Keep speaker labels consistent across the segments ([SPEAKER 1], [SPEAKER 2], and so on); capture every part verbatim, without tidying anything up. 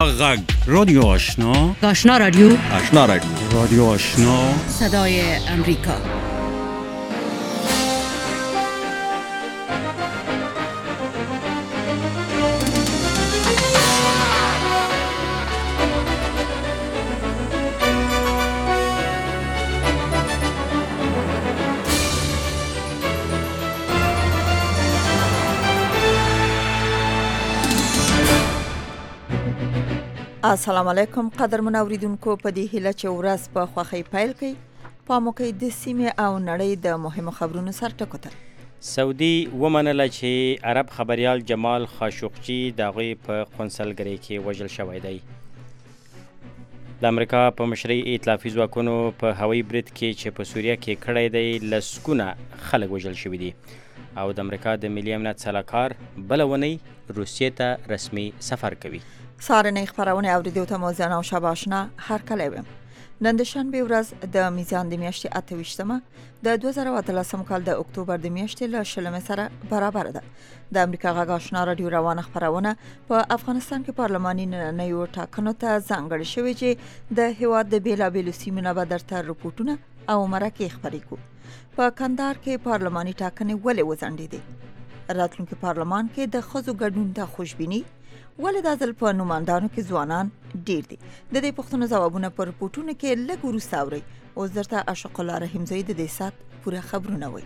[SPEAKER 1] غگ رادیو آشنا
[SPEAKER 2] آشنا رادیو
[SPEAKER 3] آشنا رادیو
[SPEAKER 1] رادیو آشنا
[SPEAKER 2] صدای امریکا.
[SPEAKER 4] السلام علیکم قدرمن اوریدونکو، په دې هیله چې ورځ په خوښۍ پیل کړئ. پام وکړئ د سیمې او نړۍ د مهمو خبرونو سر ټکو ته.
[SPEAKER 5] سعودي ومنله چې عرب خبریال جمال خاشقجي د هغوی په قونسلګرۍ کې وژل شوی دی. د امریکا په مشرۍ ائتلافي ځواکونو په هوایي برید کې چې په سوریه کې کړی دی لسګونه خلک وژل شوي دي، او د امریکا د ملي امنیت سلاکار بله اونۍ روسیې ته رسمي سفر کوي.
[SPEAKER 4] سارنې خبرونه اوریدو ته مو زنه او شب آشنا هر کله ویم. نن د شنبه ورځ د میزان د میاشتې اته ویشتمه د دوه زره اتلسم کال د اکتوبر د میاشتې له شلمې سره برابر ده. د امریکا غږ آشنا رادیو روانه خبرونه په افغانستان کې پارلماني نننیو ټاکنو ته ځانګړې شوې چې د هیواد د بیلابېلو سیمو نه به درته رپورټونه او مرکې خپرې کړو. په کندهار کې پارلماني ټاکنې ولې وځنډېدې؟ راتلونکي پارلمان کې د ښځو ګډون ته خوشبیني ولې دا ځل په نوماندانو کې ځوانان ډیر دي؟ د دې پوښتنو ځوابونه په رپورټونو کې لږ وروسته اورئ. اوس درته اشق الله رحیمزی د دې ساعت پوره خبرونه وایي.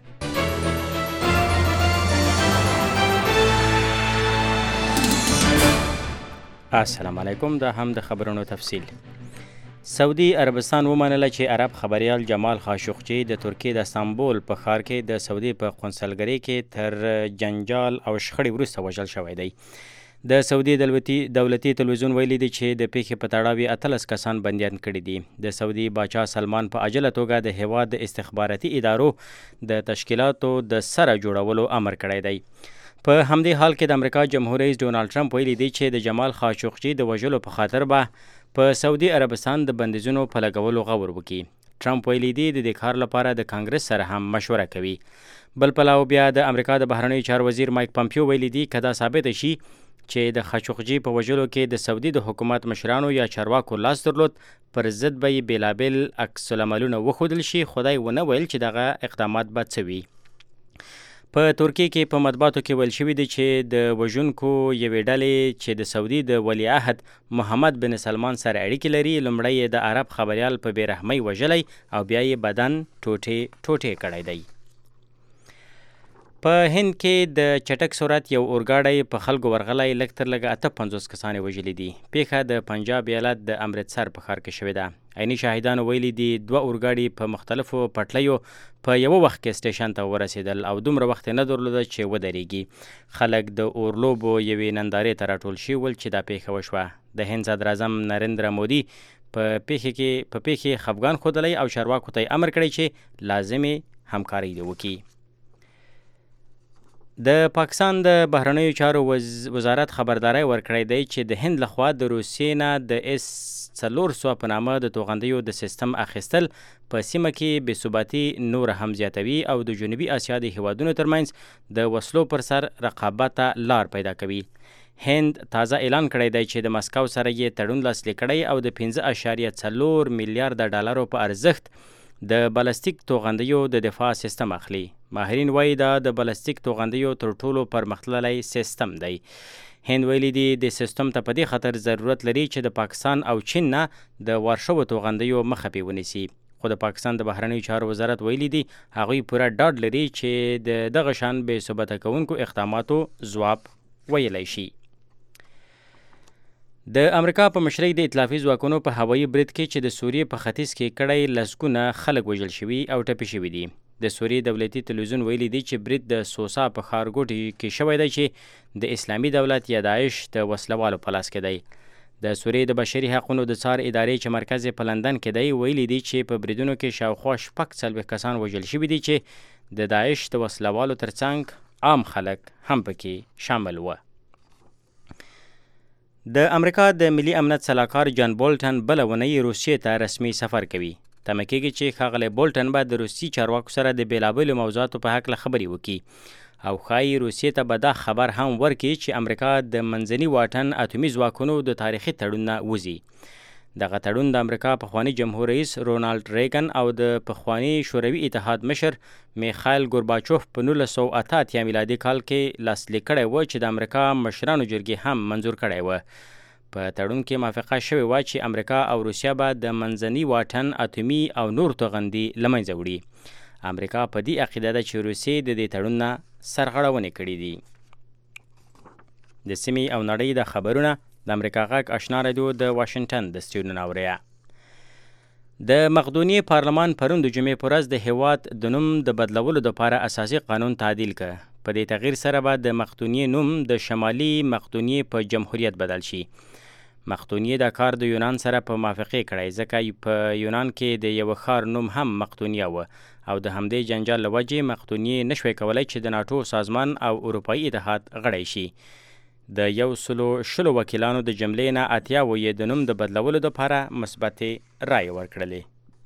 [SPEAKER 5] السلام علیکم. دا هم د خبرونو تفصیل. سعودي عربستان ومنله چې عرب خبریال جمال خاشقجي د ترکیې د استانبول په ښار کې د سعودي په قونسلګرۍ کې تر جنجال او شخړې وروسته وژل شوی دی. د سعودي دولتي تلویزیون ویلي دی چې د پیښې په تړاو اتلس کسان بندیان کړي دي. د سعودي باچا سلمان په عاجله توګه د هیواد د استخباراتي ادارو د تشکیلاتو د سره جوړولو امر کړی دی. په همدې حال کې د امریکا جمهور رئیس ډونالد ټرمپ ویلي دی چې د جمال خاشقجي د وژلو په خاطر به په سعودي عربستان د بندیزونو په لګولو غور وکړي. ټرمپ ویلي دی د دې کار لپاره د کانګرس سره هم مشوره کوي. بل پلاو بیا د امریکا د بهرنیو چارو وزیر مایک پامپیو ویلي دی که دا ثابته شي چې د خاشقجي په وژلو کې د سعودي د حکومت مشرانو یا چارواکو لاس درلود، پر ضد به یې بېلابېل عکس العملونه وښودل شي. خدای ونه ویل چې دغه اقدامات به څه وي. په ترکیې کې په مطبوعاتو کې ویل شوي دي چې د وژونکو یوې ډلې چې د سعودي د ولیعهد محمد بن سلمان سره اړیکې لري، لومړی یې د عرب خبریال په بېرحمۍ وژلی او بیا یې بدن ټوټې ټوټې کړی دی. په هند کې د چټک سرعت یو اورګاډی په خلکو ورغلی لږ تر لږه اته پنځوس کسان یې وژلي دي. پیښه د پنجاب ایالت د امرتسر په ښار کې شوې ده. عیني شاهدانو ویلي دي دوه اورګاډي په مختلفو پټلیو په یوه وخت کې سټیشن ته ورسېدل او دومره وخت یې نه درلوده چې ودرېږي. خلک د اورلوبو یوې نندارې ته راټول شوي ول چې دا پیښه وشوه. د هند صدر اعظم نریندرا مودي په پیښې کې په پیښې خفګان ښودلی او چارواکو ته یې امر کړی چې لازمې همکاري دې وکړي. د پاکستان د بهرنیو چارو وزارت خبرداری ورکړی دی چې د هند لخوا د روسیې نه د اس څلور سوه په نامه د توغندیو د سیستم اخیستل په سیمه کې بې ثباتي نور هم زیاتوي او د جنوبي اسیا د هیوادونو ترمنځ د وسلو پر سر رقابت ته لار پیدا کوي. هند تازه اعلان کړی دی چې د مسکو سره یې تړون لاسلیک کړی او د پنځه اعشاریه څلور میلیارده ډالرو په ارزښت د بالستیک توغندیو د دفاع سیستم اخلي. ماهرین وایي دا د بالستیک توغندیو تر ټولو پرمختللی سیستم دی. هند ویلي دي د سیستم ته په دې خاطر ضرورت لري چې د پاکستان او چین نه د وارشوو توغندیو مخه پې ونیسي. خو د پاکستان د بهرنیو چارو وزارت ویلي دي هغوی پوره ډاډ لري چې د دغه شان بې ثباته کوونکو اقداماتو ځواب ویلی شي. د امریکا په مشرۍ د ائتلافي ځواکونو په هوایي برید کې چې د سوریې په ختیځ کې کړی لسګونه خلک وژل شوي او ټپي شوي دي. د سوریې دولتي تلویزیون ویلي دی چې برید د سوسا په ښارګوټي کې شوی دی چې د اسلامي دولت یا داعش د وسلوالو په لاس کې دی. د سوریې د بشري حقونو د څار ادارې چې مرکز یې په لندن کې دی ویلي دی چې په بریدونو کې شاوخوا شپږ څلوېښت کسان وژل شوي دي چې د داعش د وسلوالو ترڅنګ عام خلک هم پکې شامل وه. د امریکا د ملي امنیت سلاکار جان بولټن بله اونۍ روسیې ته رسمي سفر کوي. تمه کېږي چې ښاغلی بولټن به د روسي چارواکو سره د بېلابېلو موضوعاتو په هکله خبرې وکړي. او ښایي روسیې ته به دا خبر هم ورکړي چې امریکا د منځني واټن اتومي ځواکونو د تاریخي تړون نه وځي. دغه تړون د امریکا پخوانی جمهور رئیس رونالډ ریګن او د پخوانی شوروي اتحاد مشر میخایل ګورباچوف په نولس سوه اته اتیا میلادي کال کې لاسلیک کړی و چې د امریکا مشرانو جرګې هم منظور کړی و. په تړون کې موافقه شوې وه چې امریکا او روسیه به د منځني واټن اتومي او نور توغندي له منځه وړي. امریکا په دې عقیده ده چې روسیې د دې تړون نه سرغړونې کړي دي. د سیمې او نړۍ د خبرونه د امریکا غږ آشنا رادیو د واشنگټن د سټوډیو نه اورئ. د مقدونیې پارلمان پرون د جمعې په ورځ د هیواد د نوم د بدلولو دپاره اساسي قانون تعدیل کړ. په دې تغییر سره به د مقدونیې نوم د شمالي مقدونیې په جمهوریت بدل شي. مقدونیې دا کار د یونان سره په موافقې کړی ځکه په یونان کې د یوه ښار نوم هم مقدونیه و او د همدې جنجال له وجې مقدونیې نشوی کولی چې د ناټو سازمان او اروپایي اتحاد غړی شي. د یو سلو شلو وکیلانو د جملې نه اتیاوو یې د نوم د بدلولو دپاره مثبتې رایې ورکړلې.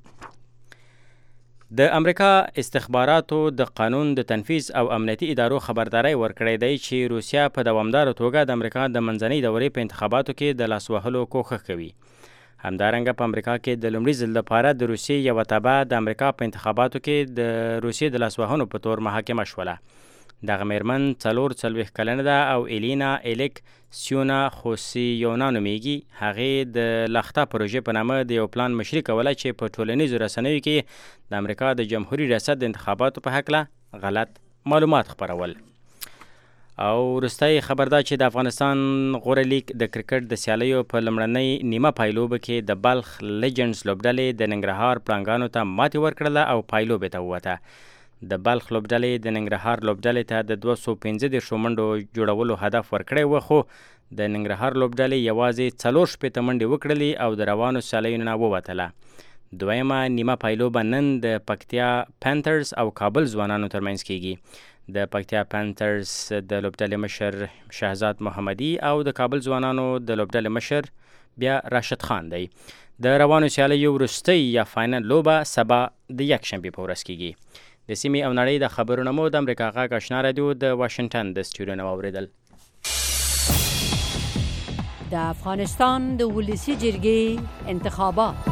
[SPEAKER 5] د امریکا استخباراتو د قانون د تنفیذ او امنیتي ادارو خبرداری ورکړی دی چې روسیه په دوامداره توګه د امریکا د منځنۍ دورې په انتخاباتو کې د لاس وهلو کوښښ کوي. همدارنګه په امریکا کې د لومړي ځل لپاره د روسیې یوه تبع د امریکا په انتخاباتو کې د روسیې د لاسوهنو په تور محاکمه شوله. دغه میرمن څلور څلوېښت کلنه ده او الینا الیک سیونا خوسیونا نومیږي. هغې د لخته پروژې په نامه د یو پلان مشري کوله چې په ټولنیزو رسنیو کې د امریکا د جمهوري ریاست د انتخاباتو په هکله غلط معلومات خپرول. او وروستی خبر دا چې د افغانستان غوره لیگ د کرکټ د سیالیو په لومړنۍ نیمه پایلوبه کې د بلخ لیجنډز لوبډلې د ننګرهار پړانګانو ته ماتې ورکړله او پایلوبې ته ووته. د بلخ لوبډلې د ننګرهار لوبډلې ته د دوه سوه پنځه دېرشو منډو جوړولو هدف ورکړی و، خو د ننګرهار لوبډلې یوازې څلور شپېته منډې وکړلې او د روانو سیالیو نه ووتله. دویمه نیمه پایلوبه نن د پکتیا پینترز او کابل ځوانانو ترمنځ کیږي. د پکتیا پینترز د لوبډلې مشر شهزاد محمدي او د کابل ځوانانو د لوبډلې مشر بیا راشد خان دی. د روانو سیالیو وروستۍ یا فاینل لوبه سبا د یکشنبې په ورځ کیږي. د سیمې او نړۍ د خبرونو مو د امریکا غږ آشنا رادیو د واشنگټن د سټوډیو نه واورېدل.
[SPEAKER 2] د افغانستان د ولسی جرګې انتخابات.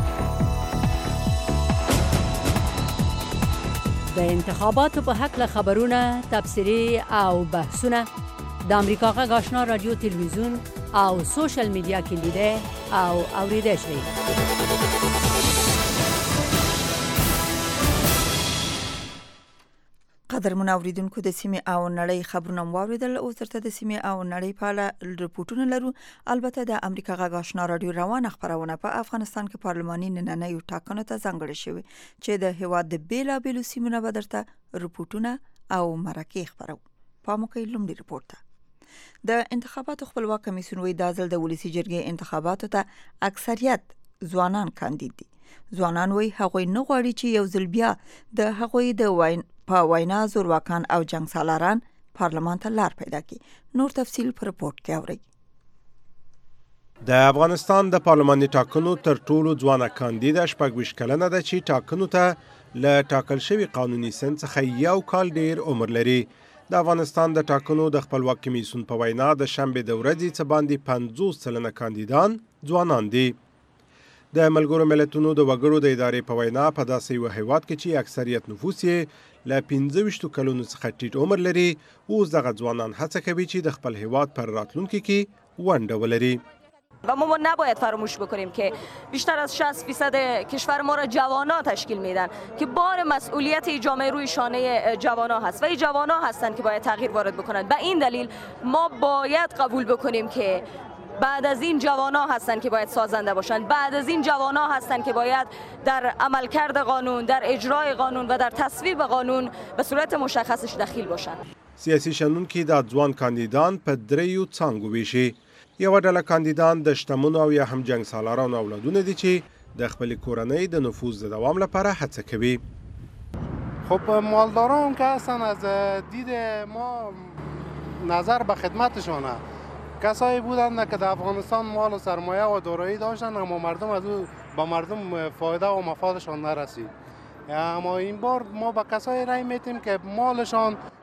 [SPEAKER 2] د انتخاباتو په هکله خبرونه، تبصرې او بحثونه د امریکا غږ آشنا رادیو تلویزیون او سوشل میډیا کې لیدل او اوریدل شي.
[SPEAKER 4] قدرمن اوریدونکو د سیمې او نړۍ خبرونه واوریدل. اوس درته د سیمې او نړۍ په اړه رپورټونه لرو. البته د امریکا غږ آشنا رادیو روانه خبرونه په افغانستان کې پارلماني نننیو ټاکنو ته ځانګړې شوې چې د هیواد د بیلابیلو سیمو نه به درته رپورټونه او مرکې خبرو. پام وکړئ لومړي رپورټ ته. د انتخاباتو خپلواک کمیسیون وایي دا ځل د ولسی جرګې انتخاباتو ته اکثریت ځوانان کاندید دي. ځوانان وایي هغوی نه غواړي چې یو ځل بیا د هغوی د واین په وینا زورواکان او جنگ سالاران پارلمان ته لار پیدا کړي. نور تفصیل پر رپورټ کې اورئ.
[SPEAKER 3] د افغانستان د پارلماني ټاکنو تر ټولو ځوانه کاندیده شپږ ویشت کلنه ده چې ټاکنو ته له ټاکل شوي قانوني سن څخه یو کال ډیر عمر لري. د افغانستان د ټاکنو د خپلواک کمیسیون په وینا د شنبې د ورځې څخه باندې پنځوس سلنه کاندیدان ځوانان دي. د ملګرو ملتونو د وګړو د ادارې په وینا په داسې یو هیواد کې چې اکثریت نفوس یې له پنځه ویشتو کلونو څخه ټیټ عمر لري، اوس دغه ځوانان هڅه کوي چې د خپل هیواد پر راتلونکي کې ونډه ولري.
[SPEAKER 6] و ما نباید فراموش بکنیم که بیشتر از شصت فیصد کشور ما را جوانان تشکیل میدن که بار مسئولیت جامعه روی شانه جوانان هست و این جوانان هستند که باید تغییر وارد بکنند. به این دلیل ما باید قبول بکنیم که بعد از این جوانان هستند که باید سازنده باشند، بعد از این جوانان هستند که باید در عملکرد قانون، در اجرای قانون و در تصویب قانون به صورت مشخصش دخیل باشند.
[SPEAKER 3] سیاسي شنونکي د ځوان کاندیدان په دریو څانګو ویشي. یو ډله کاندیدان د شتمنو او یا هم جنگ سالارانو اولادونه دي چې د خپل کورنۍ د نفوذ د دوام لپاره هڅه کوي.
[SPEAKER 7] خب مالداران که هستن از دید ما نظر به خدمتشونه، کسایی بودند که در افغانستان مال و سرمایه و دارایی داشتن اما مردم از او با مردم فایده و مفادشان نرسید. اما این بار ما به کسایی رای میتیم که مالشان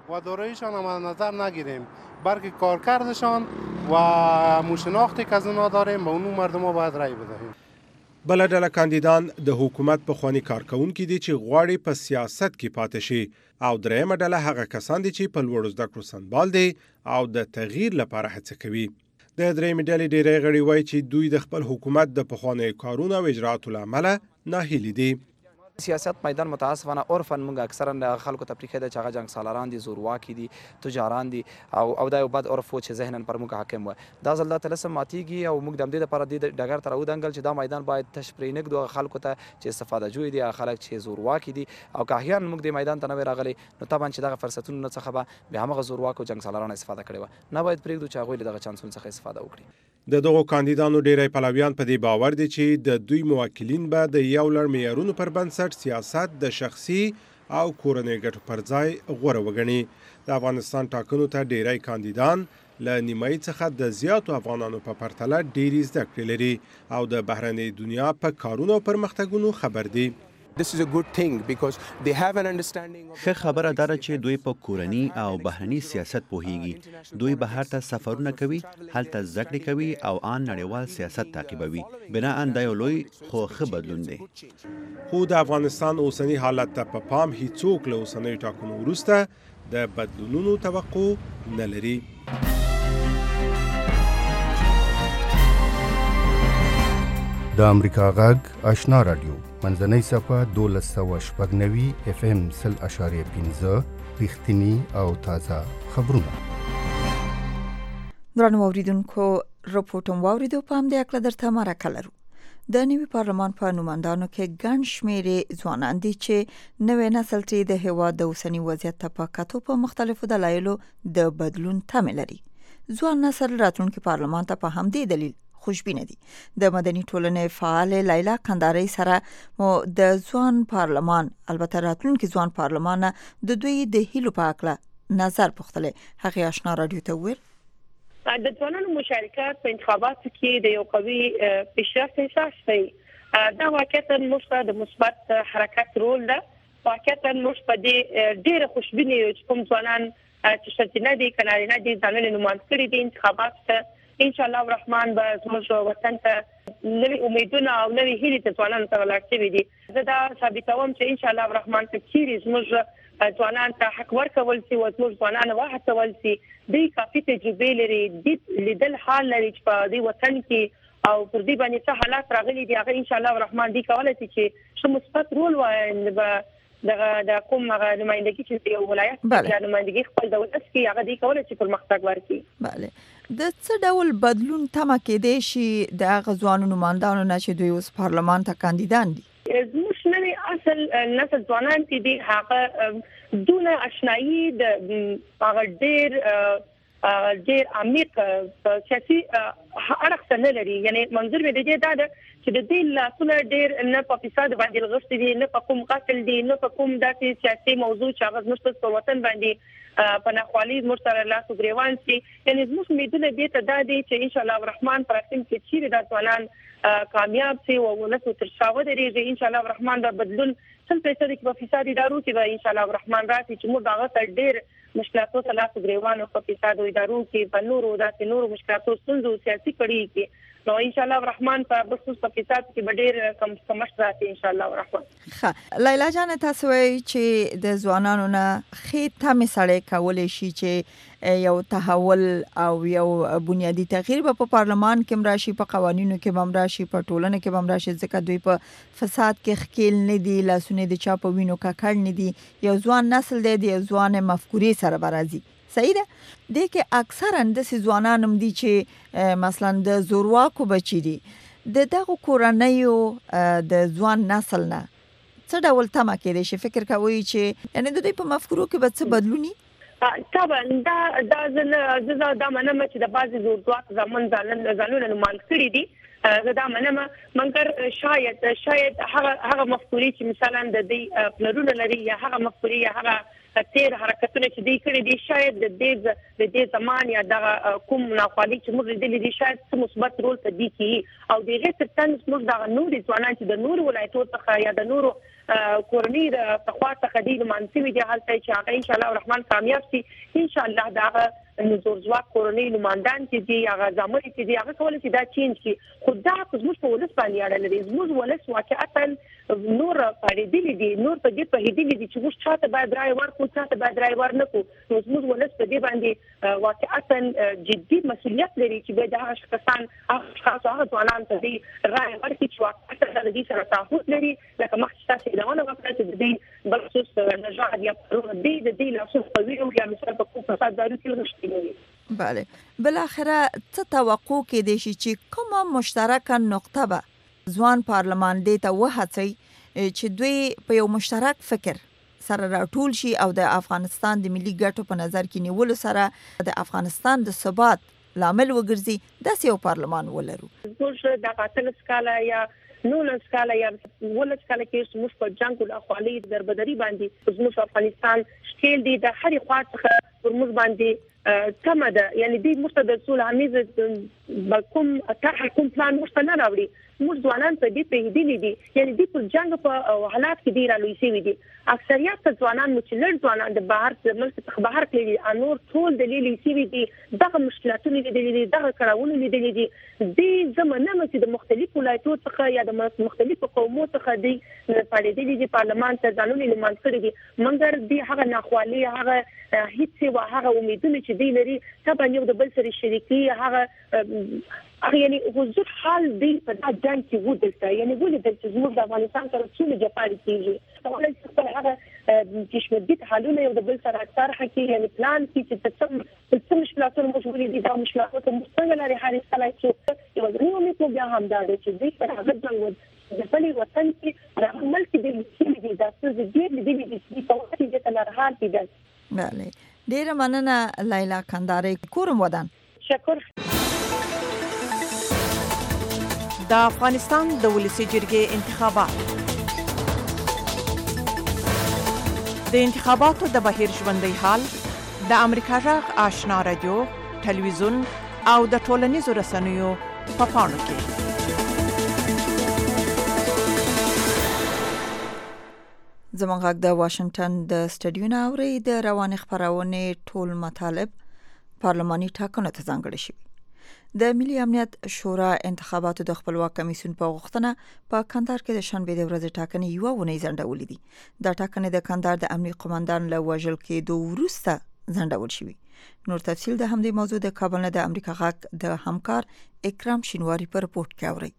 [SPEAKER 7] و داراییشان هم نظر نگیریم، بلکه کارکردشان و مشناختی که از اونا داریم به اونو مردم ها باید رای بدهیم.
[SPEAKER 3] بله ډله کاندیدان د حکومت پخواني کارکونکي دي چې غواړي په سیاست کې پاتې شي او درېیمه ډله هغه کسان دي چې په لوړو زده کړو سنبال دي او د تغییر لپاره هڅه کوي. د درېیمې ډلې ډېری غړي وایي چې دوی د خپل حکومت د پخوانیو کارونو او اجراتو له امله ناهیلي دي.
[SPEAKER 8] سیاست میدان متاسفانه عرفا موږ اکثرا خلکو ته پرېښی ده چې هغه جنګ سالاران دي، زورواکي دي، تجاران دي او او دا یو بد عرف و چې ذهنا پر موږ حاکم و. دا ځل دا طلسم ماتیږي او موږ د همدې دپاره دې ډګر ته راودنګل چې دا میدان باید تش پرېنږدو هغه خلکو ته چې استفاده جوی دي، هغه خلک چې زورواکي دي او که احیانا موږ دې میدان ته نه وی راغلی نو طبعا چې دغه فرصتونو څخه به بیا همغه زورواکو جنګ سالارانو استفاده کړې وه. نه باید پرېږدو چې هغوی له دغه چانسونو څخه استفاده وکړي.
[SPEAKER 3] د دغو کاندیدانو ډیری پلویان په دې باور دي چې د دوی موکلین به د یو لړ معیارونو پر بنسټ سیاست د شخصي او کورنۍ ګټو پر ځای غوره وګڼي. د افغانستان ټاکنو ته ډیری کاندیدان له نیمایي څخه د زیاتو افغانانو په پرتله ډیرې زده کړې لري او د بهرنۍ دنیا په کارونو او پرمختګونو خبر دي.
[SPEAKER 9] ښه خبره دا ده چې دوی په کورني او بهرني سیاست پوهیږي. دوی بهر ته سفرونه کوي، هلته زده کړې کوي او آن نړیوال سیاست تعقیبوي. بناء دا یو لوی خو ښه بدلون دی.
[SPEAKER 3] خو د افغانستان اوسنی حالت ته په پام هیڅوک له اوسنیو ټاکنو وروسته د بدلونونو توقع نه لري.
[SPEAKER 10] د امریکا غږ آشنا رادیو منځنۍ صفحه دولس سوه شپږ نوي اف ام سل اشاریه پنځه رښتیني او تازه خبرونه.
[SPEAKER 4] درنو اوریدونکو رپورټوم واوریدو په همدې اکله درته مرکه لرو. د نوي پارلمان په نوماندانو کې ګڼ شمېرې ځوانان دي چې نوی نسل چې د هېواد د اوسني وضعیت ته په کتو په مختلفو دلایلو د بدلون تمه لري. ځوان نسل راتلونکي پارلمان ته په همدې دلیل خوشبینه دي. د مدني ټولنې فعال لیلا کنداري سره مو د ځوان پارلمان البته راتلونکي ځوان پارلمان د دوی د هیلو په اړه نظر پوښتلې. هغه آشنا رادیو ته ویل
[SPEAKER 11] د ځوانانو مشارکت په انتخاباتو کې د یو قوي پیشرفت احساس دی. دا واقعا موږ د مثبت حرکت رول ده. واقعا موږ په دې ډېر خوشبینه یو چې کوم ځوانان چې شرطینه دي کنارینه دي ځانونه نوماند کړي دي انتخابات ته ان شاء الله الرحمن به زموږ وطن ته نوې امیدونه او نوې هیلې ته ځوانان ته ولاړ دي. زه دا ثابتوم چې ان شاء الله الرحمن که چیرې زموږ ځوانان ته حق ورکول شي او زموږ ځوانان وهڅول شي، دوی کافي تجربه لري، د لیدل حال لري چې په دې وطن کې او پر دې باندې څه حالات راغلي دي. هغه ان شاء الله الرحمن دي کولای شي چې څه مثبت رول وایي دغه د کوم هغه نمائندګي چې یو ولایت یا نمائندګي خپل دولت کې هغه دی کولای شي پرمختګ ورکړي.
[SPEAKER 4] بله د څه ډول بدلون تمه کېدای شي د هغه ځوانو نمائندانو نه چې دوی اوس پارلمان ته کاندیدان دي؟
[SPEAKER 11] زموږ نوی اصل نسل ځوانان چې دي هغه دونه اشنایي د هغه ډېر ډېر عمیق سیاسي اړخ نه لري. یعنی منظور مې د دې دا ده چې د دې لاسونه ډېر نه په فساد باندې لغښتي دي، نه په کوم قتل دي، نه په کوم داسې سیاسي موضوع چې هغه زموږ په وطن باندې په ناخوالي زموږ سره لاس ګریوان شي. یعنی زموږ امیدونه دې ته دا دي چې ان شاء الله الرحمن پر اساس کې چیرې دا ځوانان کامیاب شي او ولس تر شا ودرېږي. ان شاء الله الرحمن دا بدلون څل پیسې کې په فساد ادارو کې به ان شاء الله الرحمن راځي چې موږ هغه تر ډېر مشکلاتو سره لاس ګریوان او په فساد ادارو کې په نورو داسې نورو مشکلاتو ستونزو سیاسي کړي کې نو ان شاء الله الرحمن په بخصوص په فساد کې به ډېر کم کمښت راځي ان شاء الله الرحمن.
[SPEAKER 4] ښه لیلا جان، تاسو وایي چې د ځوانانو نه ښې تمې سړی کولی شي چې یو تحول او یو بنیادی تغییر به په پارلمان کې راشي، په قوانینو کې به راشي، په ټولنه کې به راشي، ځکه دوی په فساد کې ښکیل نه دي، لاسونه د چا په وینو ککړ نه دي. یو ځوان نسل دی، د یو ځوان مفکورې سره به راځي. صحیح ده؟ دې کې اکثرا داسې ځوانان هم دي چې مثلا د زورواکو بچي دي. د دغو کورنیو د ځوان نسل نه څه ډول تمه کېدای شي؟ فکر کوئ چې یعنې د دوی په مفکورو کې به څه بدلوني؟
[SPEAKER 11] طبعا دا دا زه دا منم چې د بعضې زورواک زامن ځانونه نوماند کړي دي زه دا منم مګر شاید شاید هغه هغه مفکورې چې مثلا د دې پلرونه لري یا هغه مفکورې یا هغه تیر حرکتونه چې دوی کړي دي شاید د دې د دې زمان یا د کوم ناخوالي چې موږ لیدلې دي شاید څه مثبت رول په دې کې او د غیر ترڅنګ موږ د نورو ځوانان چې د نورو ولایتونو څخه یا د نورو کورنۍ د تخوا څخه دي مانسي دي حالت چې هغه ان شاء الله الرحمن کامیاب شي ان شاء الله دا نزور ځواک کورنۍ نمائندان چې دي هغه ځامن چې دي هغه کول چې دا چینج کی خدا زموږ په ولس باندې اړه لري زموږ ولس واقعا نور پاره دي نور په دې په هدي دي چې موږ چاته باید راي ورکو چاته باید راي ورنکو نو زموږ ولس په دې باندې واقعا جدي مسؤلیت لري چې به دا شخصان خاصه هغه ځوانان ته دي راي ورکړي چې واقعا د دې سره تعهد لري لکه مخکې تاسو دا ونه وکړه چې دې بلخصوص نجاح یا پرو دې د دې لاسو په ویو یا مثال په کوم فساد دارو کې نشته
[SPEAKER 4] بله بالاخره څه توقع کې دي چې کومه مشترکه نقطه به ځوان پارلمان دې ته وهڅي چې دوی په یو مشترک فکر سره راټول شي او د افغانستان د ملي ګټو په نظر کې نیول سره د افغانستان د ثبات لامل وګرځي داسې یو پارلمان ولرو
[SPEAKER 11] موږ د قاتل سکاله یا نو سکاله یا ولڅ کله کې موږ په جنگ او اخوالي دربدري باندې زموږ افغانستان شکل دي د هرې خوا څخه پر موږ باندې کم ده یعنی دې مستدل سول عمیز بلکم طرح کوم پلان مشته نه راوړي موږ ځوانان په دې په دې دي یعنی دې پر جنگ په حالات کې ډیر لوي شي دي اکثریت ځوانان مو چې لړ ځوانان د بهر د ملک څخه بهر کړي انور ټول دلیل شي دي دغه مشکلاتونه دي دغه کړهونه دي دي د زمانه چې د مختلفو ولایتونو څخه یا د مختلفو قومونو څخه دي په دې د پارلمان ته ځانونه لمانځ کړي دي منګر دي هغه ناخوالي هغه هیڅ وا هغه امیدونه چې دی لري طبعا یو د بل سره شریکي هغه هغه یعنی حضور حال دی په دا جنگ کې ودلته یعنی ولې د زموږ د افغانستان سره څونه جفاري کیږي ولې چې هغه چې شمدید حالونه یو د بل سره طرح کې یعنی پلان کې چې تاسو څه مشکلاتونه موجود دي دا مشکلات مستقله لري هر څه چې یو نو مې په بیا هم دا چې دې پر هغه څنګه د خپل وطن کې د عمل کې د چې دي دا څه دې دې دې چې په وخت کې د لارحال کې
[SPEAKER 4] بله ډیره مننه لیلا کنداري کورم ودان
[SPEAKER 11] شکر
[SPEAKER 12] د افغانستان د ولسی جرګې انتخابات د انتخاباتو د بهیر ژوندۍ حال د امریکا غږ آشنا رادیو ټلویزیون او د ټولنیزو رسنیو په پاڼو کې
[SPEAKER 4] زموږ غږ د واشنگټن د سټډیو نه اوري د روان خبرونه ټول مطالب پارلماني ټاکنو ته ځانګړي شي د ملي امنیت شورا انتخاباتو د خپلواک کمیسیون په غوښتنه په کندهار کې د شنبه د ورځې ټاکنې یو ونې ځنډولې دي د ټاکنې د کندهار د امنیت قومندان له وژل کېدو وروسته ځنډول شوی نور تفصیل د همدې موضوع د کابل نه د امریکا غږ د همکار اکرام شینواری پر رپورت کې اوري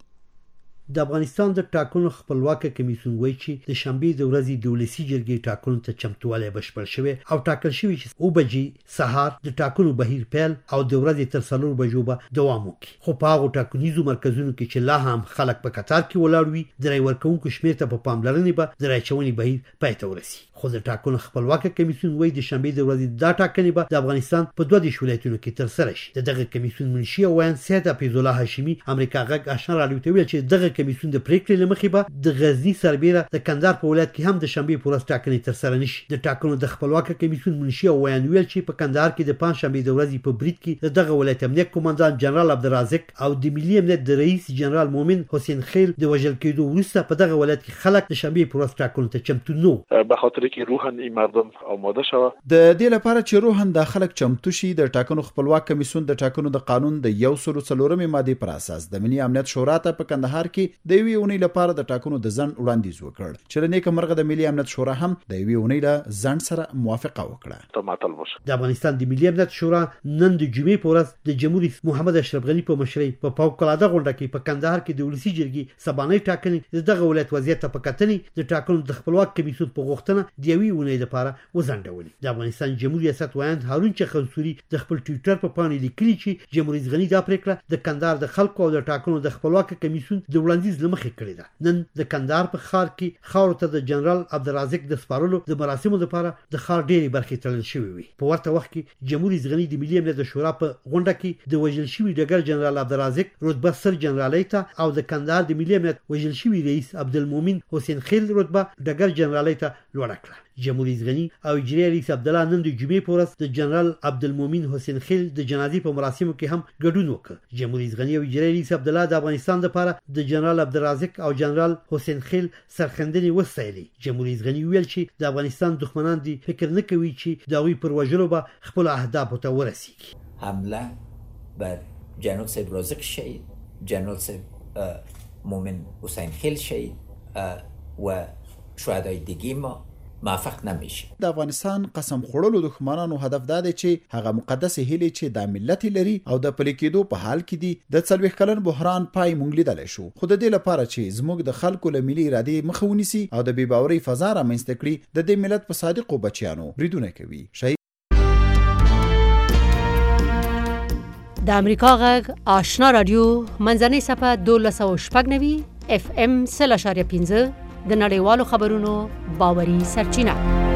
[SPEAKER 13] د افغانستان د ټاکنو خپلواک کمیسیون وایي چې د شنبه د ورځې د ولسی جرګې ټاکنو ته چمتووالی بشپړ شوی او ټاکل شوی چې او بجې سهار د ټاکنو بهیر پیل او د ورځې تر څلور بجو به دوام وکړي خو په هغه ټاکنیزو مرکزونو کې چې لا هم خلک په قطار کې ولاړ وي د رای ورکوونکو شمېر ته په پاملرنې به د رای چونې بهیر پای ته ورسي خو د ټاکنو خپلواک کمیسیون وایي د شنبه د ورځې دا ټاکنې به د افغانستان په دوه دیرش ولایتونو کې تر سره شي دغه کمیسیون منشي او ویان سید حفیظ الله هاشمي امریکا غږ آشنا رادیو ته ویل چې دغه کمیسیون د پریکړې لمخې به د غزنی سربېره د کندهار په ولایت کې هم د شنبه په ورځ ټاکنې تر سره نشي د ټاکنو د خپلواک کمیسیون منشي او ویان ویل چې په کندهار کې د پنځ شنبه د ورځې په بریټ کې دغه ولایت امنیت قومندان جنرال عبدالرازق او د ملي امنیت د رئیس جنرال مومن حسین خیل د وژل کېدو وروسته په دغه ولایت کې خلک د شنبه په ورځ ټاکنو ته چمتو نو
[SPEAKER 14] به خاطر کې روحن این مردم آماده شوه
[SPEAKER 15] د دې لپاره چې روحن د خلک چمتو شي د ټاکنو خپلواک کمیسیون د ټاکنو د قانون د یو سل څلورمې ماده پر اساس د ملي امنیت شورا ته په کندهار کې د یوې اونۍ لپاره د ټاکنو د ځنډ وړاندیز وکړ چې د نیک مرغه د ملي امنیت شورا هم د یوې اونۍ له ځنډ سره موافقه وکړه
[SPEAKER 13] د افغانستان د ملي امنیت شورا نن د جمعې په ورځ د جمهوریت محمد اشرف غنی په مشرۍ په فوق‌العاده غونډه کې په کندهار کې د ولسی جرګې سبانۍ ټاکنې دغه ولایت وضعیت په کتنې د ټاکنو د خپلواک کمیسیون په غوښتنه د یوې اونۍ لپاره وځنډولې د افغانستان جمهوریت ریاست وایند هارون چخنسوري د خپل ټویټر په پاڼه لیکلي چې جمهوریت غنی دا پریکړه د کندهار د خلکو او د ټاکنو د خپلواک کمیسیون د وړاندې وړاندیز لمخې کړی ده. نن د کندهار په ښار کې خاورو ته د جنرال عبدالرازق د سپارلو د مراسمو لپاره د ښار ډېرې برخې تړل شوې وي. په ورته وخت کې جمهوریت غني د ملي امنیت شورا په غونډه کې د وژل شوي ډګر جنرال عبدالرازق رتبه سر جنرالۍ ته او د کندهار د ملي امنیت وژل شوي رئیس عبدالمؤمن حسین خیل رتبه ډګر جنرالۍ ته لوړه کړه. جمهوریت غني او اجرایي رئیس عبدالله نن د جمعې په ورځ د جنرال عبدالمؤمن حسین خیل د جنازې په مراسمو کې هم ګډون وکړ. جمهوریت غني او اجرایي رئیس عبدالله د افغانستان لپاره د جنرال عبدالرازق او جنرال حسین خیل سرښندنې وستایلې. جمهوریت غني ویل چې د افغانستان دښمنان دي فکر نه کوي چې د هغوی پر وژلو به خپلو اهدافو ته ورسیږي.
[SPEAKER 16] حمله بر جنرال صاحب رازق شهید، جنرال صاحب مومن حسین خیل شهید و شهدای دیگه ما موفق نمیشه.
[SPEAKER 15] د افغانستان قسم خوړلو دښمنانو هدف دا دی چې هغه مقدس هیلې چې د ملت لري او د پلي کېدو په حال کې دي د څلوېښت کلن بحران پای مونږ لیدلی شو. خو د دې لپاره چې زموږ د خلکو له ملي ارادې مخه ونیسي او د بې باورۍ فضا رامنځته کړي، د دې ملت په صادقو بچیانو بریدونه کوي. شهید
[SPEAKER 2] د امریکا غږ آشنا رادیو منځنۍ صفحه دولس سوه شپږ نوي اف ام سل اشاریه پنځه د نړیوالو خبرونو باوري سرچینه.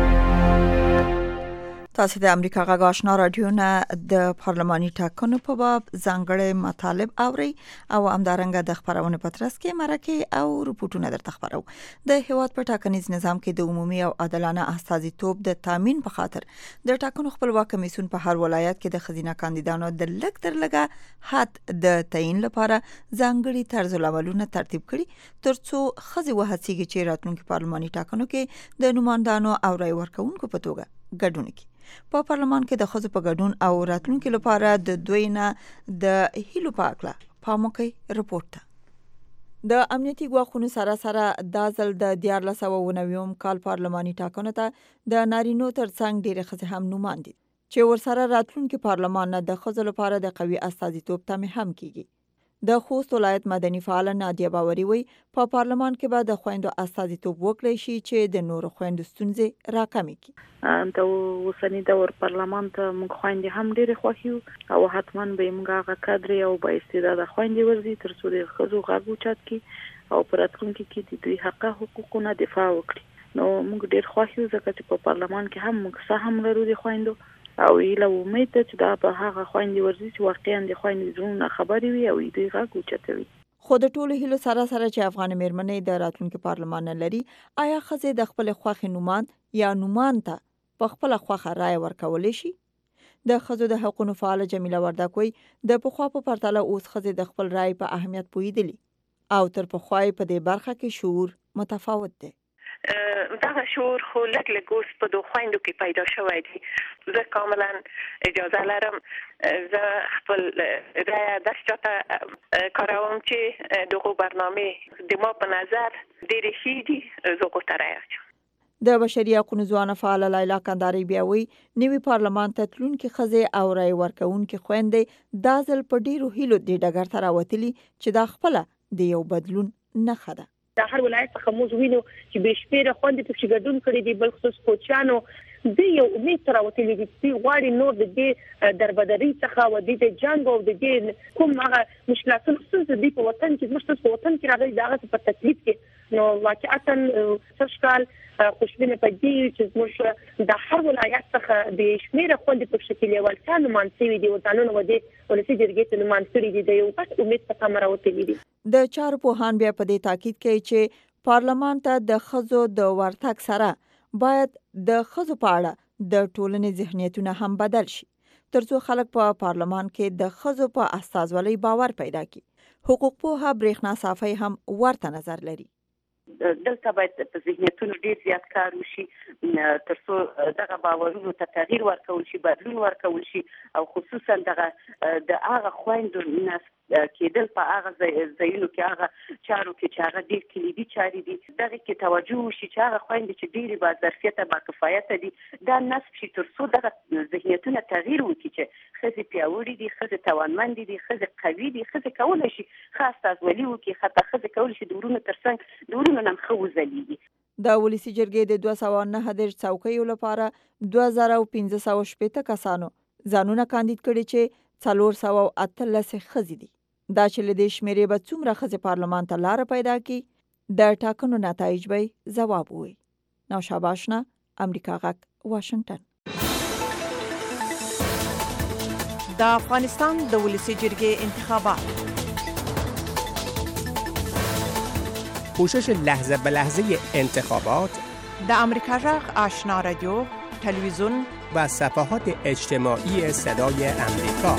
[SPEAKER 4] تاسو د امریکا غږ آشنا رادیو نه د پارلماني ټاکنو په باب ځانګړي مطالب اوري او همدارنګه د خبرونه پترس کې مرکه او رپورټونه درته خبرو. د هیواد په ټاکنیز نظام کې د عمومي او عادلانه استازیتوب د تامین په خاطر د ټاکنو خپلواک کمیسیون په هر ولایت کې د خزینه کاندیدانو د لګ تر لګه حد د تعیین لپاره ځانګړي طرز العملونه ترتیب کړي ترڅو خزي وهڅیږي چې راتلونکي پارلماني ټاکنو کې د نمائندانو او رای ورکوونکو په توګه ګډون کوي. په پارلمان کې د خزو په ګډون او راتلونکو لپاره د دوی نه د هیلو پاکله پاموکي رپورټ. د امنیتي ګواښونو سره سره د ځل د دیارلس سوه اوه نوي کال پارلماني ټاکنو ته د نارینو ترڅنګ ډېرې ښځې هم نوماندي چې ورسره راتلونکي پارلمان نه د ښځو لپاره د قوي استازیتوب تمه هم کیږي. د خوست ولایت مدني فعال نادیه باوري وي په پارلمان کې به د خويندو استازیتوب وکړي شي چې د نورو خويندو ستونزې راکمې کړي.
[SPEAKER 17] د اوسنی دور پارلمان ته موږ خويندې هم ډېرې خوښیو او حتما به موږ هغه کادر او با استعداده خويندې ورزي ترڅو د ښځو غږ اوچت کړي او په راتلونکي کې د دوی حق حقوقونه دفاع وکړي. نو موږ ډېر خوښیو ځکه چې په پارلمان کې هم موږ سهم لرو د خويندو او ایله امید ده چې دا به هغه خويندې ورزي چې واقعا د خويندې زړونه خبرې وي او دوی غږ اوچتوي.
[SPEAKER 4] خو د ټولو هیلو سره سره چې افغان میرمنې د راتلونکي پارلمان لري، آیا ښځې د خپل خوښې نومان یا نومان ته په خپل خوښه رائے ورکولی شي؟ د ښځو د حقوقو فعال جمیله وردک وایي د پخوا په پرتله اوس ښځې د خپل رائے په اهمیت پوهیدلي او تر پخوا په دې برخه کې شعور متفاوت دی.
[SPEAKER 18] دغه شعور خو لږ لږ اوس په دو خویندو کې پیدا شوی دی. زه کاملا اجازه لرم زه خپل رایه داسې چاته کاروم چې دغه برنامه د ما په نظر ډېرې ښې دي، زه هغو ته رایه اچوم.
[SPEAKER 4] د بشري حقوقو ځوانه فعاله لیلا کندهاري بیا وایي نوي پارلمان ته تلونکې ښځې او رایې ورکوونکې خویندې دا ځل په ډېرو هیلو دې ډګر ته راوتلي چې دا خپله د یو بدلون نښه ده.
[SPEAKER 11] د هر ولایت څخه موږ وینو چې به شمیره خوندې په ګډون کړي دي، بل خصوص کوچانو د یو امید تر راوتلي دي چې غواړي نور د دې دربدري څخه او د جنگ او د دې کوم هغه مشکلاتونه څه دي په وطن کې زموږ په وطن کې راغلي دغه په تکلیف کې نو واقعا سرشکال خوشبینه پدې چې زموږ د هر ولایت څخه د شمیره خوندې په شکل یو ځان مانسوي دي وطنونه ودی ولسی جرګې ته مانسري دي د یو پټ امید څخه مراوتلي دي.
[SPEAKER 4] د چارو پوهان بیا په دې تاکید کوي چې پارلمان ته د ښځو د ورتګ سره باید د ښځو په اړه د ټولنې ذهنیتونه هم بدل شي ترڅو خلک په پارلمان کې د ښځو په استازولۍ باور پیدا کړي. حقوق پوها برېښنا صافی هم ورته نظر لري.
[SPEAKER 18] دلته باید په ذهنیتونو ډیر زیات کار وشي ترڅو دغه باورونو ته تغییر ورکول شي، بدلون ورکول شي او خصوصا دغه د هغه خویندو کېدل په هغه ځایونو کې هغه چارو کې چې هغه ډیر کلیدي چارې دي دغه کې توجه وشي چې هغه خویندې چې ډیرې با ظرفیته با کفایته دي دا نصب شي ترڅو دغه ذهنیتونه تغییر وکړي چې ښځې پیاوړې دي، ښځې توانمندې دي، ښځې قوي دي، ښځې کولی شي ښه استازولي وکړي، حتی ښځې کولی شي د ورونو ترڅنګ د ورونو نه هم ښه وځلیږي.
[SPEAKER 4] د ولسي جرګې د دوه سوه نهه دېرش څوکیو لپاره دوه زره پنځه سوه شپېته کسانو ځانونه کاندید کړي چې څلور سوه اتلس ښځې دي. دا چې له دې شمیرې به څومره ښځې پارلمان ته لاره پیدا کړي د ټاکنو نتایج به ځواب ووایي. نوشابه اشنا، امریکا غږ، واشنگټن.
[SPEAKER 12] د افغانستان د ولسی جرګې انتخابات.
[SPEAKER 19] پوشش لحظه به لحظه انتخابات
[SPEAKER 12] د امریکا غږ آشنا رادیو، تلویزیون
[SPEAKER 19] و صفحات اجتماعی صدای امریکا.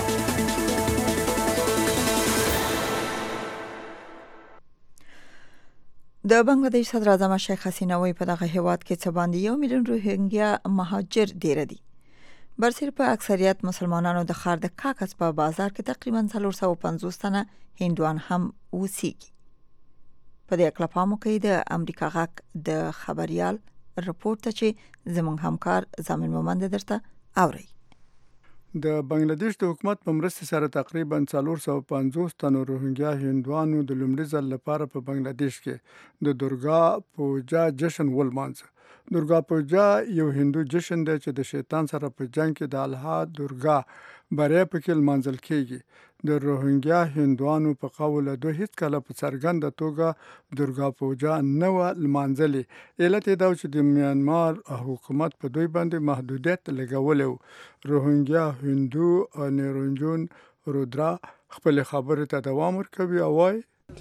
[SPEAKER 4] د بنگلاديش صدر اعظم شیخ حسینه وایي په دغه هیواد کې څه باندې یو میلیون روهینګیا مهاجر ډیر دي. برسر په اکثریت مسلمانانو د ښار د کاکس په بازار کې تقریبا څلور سوه پنځوس تنه هندوان هم اوسېږي. په دې اړه پام وکړئ د امریکا غږ د خبريال رپورټ ته چې زموږ همکار زامن مومند درته اوري.
[SPEAKER 20] د بنگلاديش د حکومت په مرسته سره تقریبا څلور سوه پنځوس تنو روهینګیا هندوانو د لومړي ځل لپاره په بنگلاديش کې د درګا پوجا جشن ولمانځه. درګا پوجا یو هندو جشن دی چې د شیطان سره په جنگ کې د الله درګا بریا پکې لمانځل کېږي. د روهینګیا هندوانو په قول دوی هیڅ کله په څرګنده توګه درګا پوجا نه و لمانځلې. علت یې دا چې د میانمار حکومت په دوی باندې محدودیت لګولی و. روهینګیا هندو نیرنجون رودرا خپل خبرې ته دوام ورکوي او وایي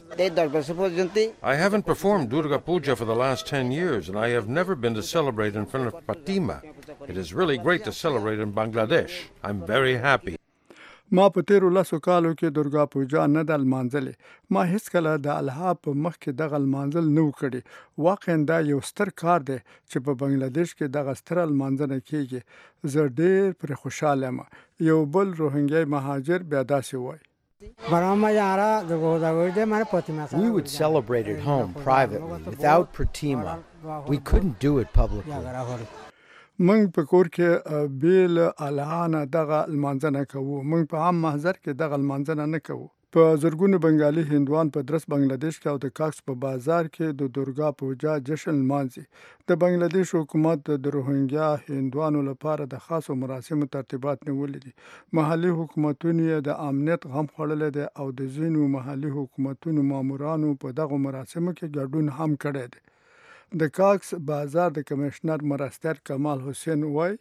[SPEAKER 21] I haven't performed Durga Puja for the last ten years and I have never been to celebrate in front of Fatima. It is really great to celebrate in Bangladesh. I'm very happy.
[SPEAKER 20] ما په تیرو لسو کالو کې درګا پوجا نه د لمانځلې. ما هیڅ کله د الله په مخ کې دغه لمانځل نه وکړي. واقعا دا یو ستر کار دی چې په بنگلاديش کې دغه ستر لمانځنه کېږي. زه ډېر پرې خوشاله یم. یو بل روهینګیا مهاجر بیا داسې وایي.
[SPEAKER 22] We would celebrate at home privately without Pratima. We couldn't do it publicly.
[SPEAKER 20] موږ په کور کې بیل الهانه دغه لمانځنه کوو. موږ په عام محضر کې دغه لمانځنه نه کوو. په زرګونو بنگالي هندوان په درس بنگلاديش کې او د کاکس په بازار کې د درګا پوجا جشن لمانځي. د بنگلاديش حکومت د روهینګیا هندوانو لپاره د خاصو مراسمو ترتیبات نیولي دي. محلي حکومتونو یې د امنیت غم خوړلی دی او د ځینو محلي حکومتونو مامورانو په دغه مراسمو کې ګډون هم کړی دی. د کاکس بازار د کمشنر مرستیار کمال حسین وایي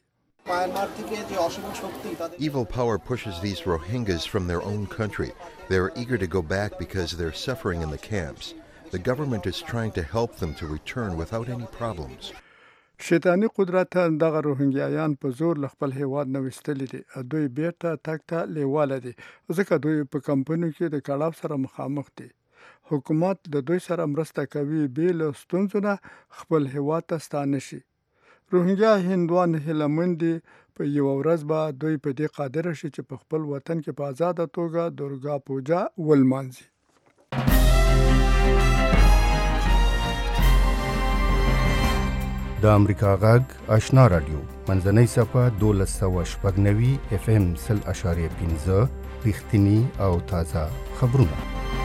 [SPEAKER 23] Evil power pushes these Rohingyas from their own country. They are eager to go back because they're suffering in the camps. The government is trying to help them to return without any problems.
[SPEAKER 20] شیطانی قدرت دغه روهینګیایان په زور ل خپل هیواد نه وستلی دي. دوی بیرته تک ته لیواله دي ځکه دوی په کمپنیو کې د کړاو سره مخامخ دي. حکومت د دوی سره مرسته کوي بیل ستونزو نه خپل هیواد ته ستانه شي. روهینګیا هندوان هیلمند دي په یو ورځ به دوی په دې قادر شي چې په خپل وطن کې په آزاده توګه درګا پوجا ولمانځي.
[SPEAKER 10] د امریکا غږ آشنا رادیو منځنۍ صفحه دولس سوه شپږ نوي اف ام سل اشاریه پنځه رښتینی او تازه خبرونه.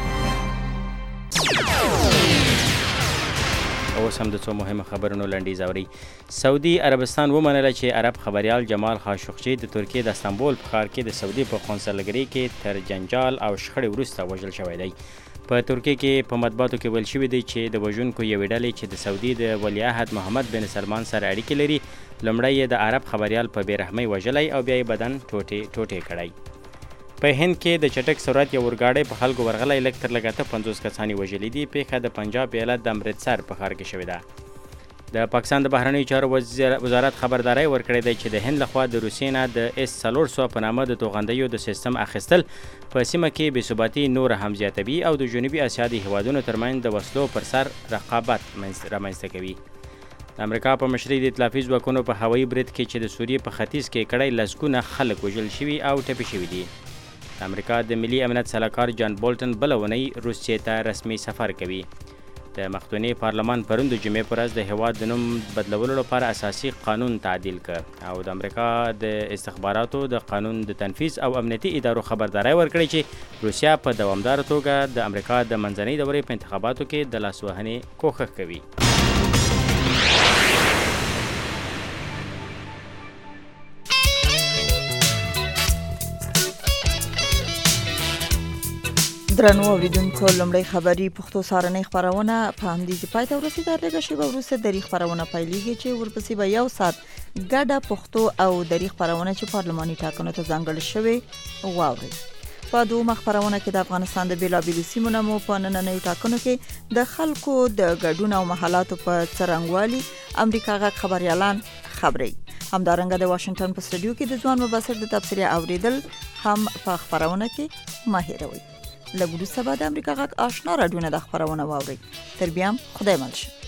[SPEAKER 5] اوس هم د څو مهمه خبرونو لنډیز اوري. سعودي عربستان ومنله چې عرب خبريال جمال خاشقجي د ترکیې د استانبول په ښار کې د سعودي په قونسلګرۍ کې تر جنجال او شخړې وروسته وژل شوی دی. په ترکیې کې په مطبوعاتو کې ویل شوي دی چې د وژونکو یوې ډلې چې د سعودي د ولیعهد محمد بن سلمان سره اړیکې لري لومړی یې د عرب خبريال په بېرحمۍ وژلی او بیا یې بدن ټوټې ټوټې کړی. په هند کې د چټک سرعت یو اورګاډی په خلکو ورغلی لږ تر لږه اته پنځوس کسان یې وژلي دي. پیښه د پنجاب ایالت د امرتسر په ښار کې شوې ده. د پاکستان د بهرنیو چارو وزارت خبرداری ورکړی دی چې د هند لخوا د روسیې نه د اس څلور سوه په نامه د توغندیو د سیستم اخیستل په سیمه کې بېثباتي نوره هم زیاتوي او د جنوبي اسیا د هیوادونو ترمنځ د وسلو پر سر رقابت رامنځته کوي. د امریکا په مشرۍ د ائتلافي ځواکونو په هوایي برید کې چې د سوریې په ختیځ کې کړی لسګونه خلک وژل شوي او ټپي شوي دي. د امریکا د ملي امنیت سلاکار جان بولټن بله اونۍ روسیې ته رسمي سفر کوي. د مخکوني پارلمان پرون د جمعې په ورځ د هیواد د نوم بدلولو لپاره اساسي قانون تعدیل کړ او د امریکا د استخباراتو د قانون د تنفیذ او امنیتي ادارو خبرداری ورکړی چې روسیا په دوامداره توګه د امریکا د منځنۍ دورې په انتخاباتو کې د لاسوهنې کوښښ کوي.
[SPEAKER 4] درنو اوریدونکو لومړی خبري پښتو سارنۍ خبرونه په همدې پای ته ورسېده. لږه شیبه وروسته دري خبرونه پیلېږي چې ورپسې به یو ساعت ګډه پښتو او دري خبرونه چې پارلماني ټاکنو ته ځانګړې شوې واورئ. په دومره خبرونه کې د افغانستان د بیلابیلو سیمو نه مو په نننیو ټاکنو کې د خلکو د ګډون او محلاتو په څرنګوالي امریکا غږ خبريالان خبري. همدارنګه د واشنگټن په سټوډیو کې د ځوان مبصر د تبصرې اوریدل هم په خبرونه کې ماهروي. لږ وروسته به د امریکا غږ آشنا راډیو نه د خبرونه واورئ. تر بیا خدای مل شه.